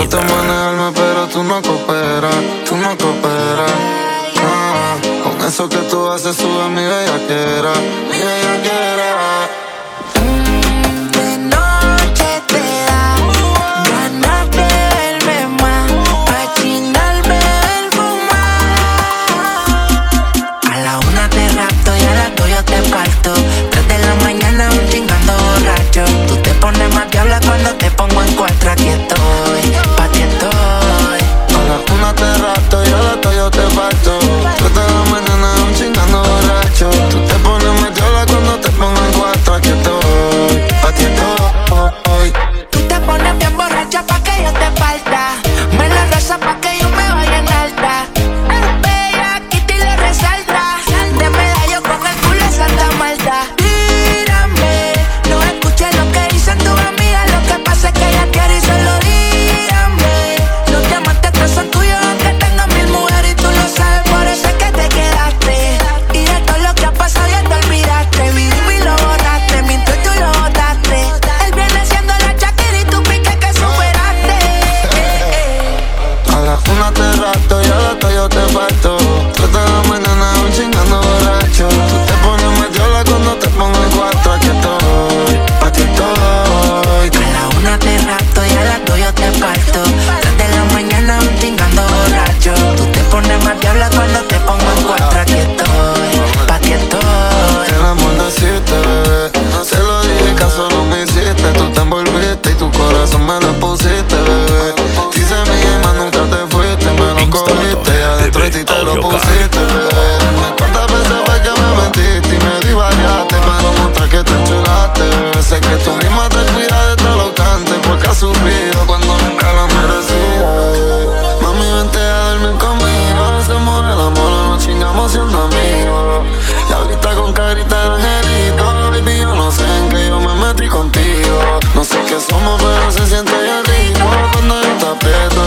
Trato de manejarme pero tú no cooperas, con eso que tú haces sube mi bellaquera, mi bellaquera. De noche te da ganas de verme más, pa' chingarme el fumar. A la 1 te rapto y a las 2 yo te parto. 3 de la mañana aún chingando borracho. Tú te pones más diabla cuando te pongo en 4. Aquí estoy, pa' ti estoy. A la 1 te rapto y a las 2 yo te parto. 3 de la mañana aún chingando borracho. Tú te pones más diabla cuando te pongo en 4. Aquí estoy, pa' ti estoy. Tú te pones bien borracha pa' que yo te parta. Me la reza pa' que yo me vaya en alta. Bella, Kitty le resalta. De medallo con el culo de Santa Marta. Tírame, no escuches lo que dicen tus amigas. Lo que pasa es que ella quiere y solo dígame. Los diamantes todos son tuyos aunque tengas 1000 mujeres y tú lo sabes, por eso es que te quedaste. Y de todo lo que ha pasado ya te olvidaste. Vivimos y lo botaste, mientras tú lo botaste. Él viene siendo la Shakira y tú pique que superaste. A la 1 te rapto y a las 2 yo te parto. 3 de la mañana aún chingando borracho. Tú te pones más diabla cuando te pongo en 4. Aquí estoy, pa' ti estoy. A la 1 te rapto y a las 2 yo te parto. 3 de la mañana aún chingando borracho. Tú te pones más diabla cuando te pongo en 4. Aquí estoy, pa' ti estoy. El amor no existe, bebé. Se lo dije, caso no me hiciste. Tú te envolviste y tu corazón me lo pusiste, bebé. Dice mi más nunca te fuiste. Me lo cogiste y adentro de ti te lo pusiste, bebé. Dime cuántas veces fue que me mentiste y me divagaste para demostrar que te enchulaste, bebé. Sé que tú misma te cuidas de todo lo cante porque has sufrido cuando nunca lo merecía, bebé. Mami, vente a dormir conmigo. Hacemos el amor, nos chingamos siendo amigos. Y ahorita con carita de angelito, baby, yo no sé en qué yo me metí contigo. No sé qué somos, pero se siente bien rico cuando yo te aprieto.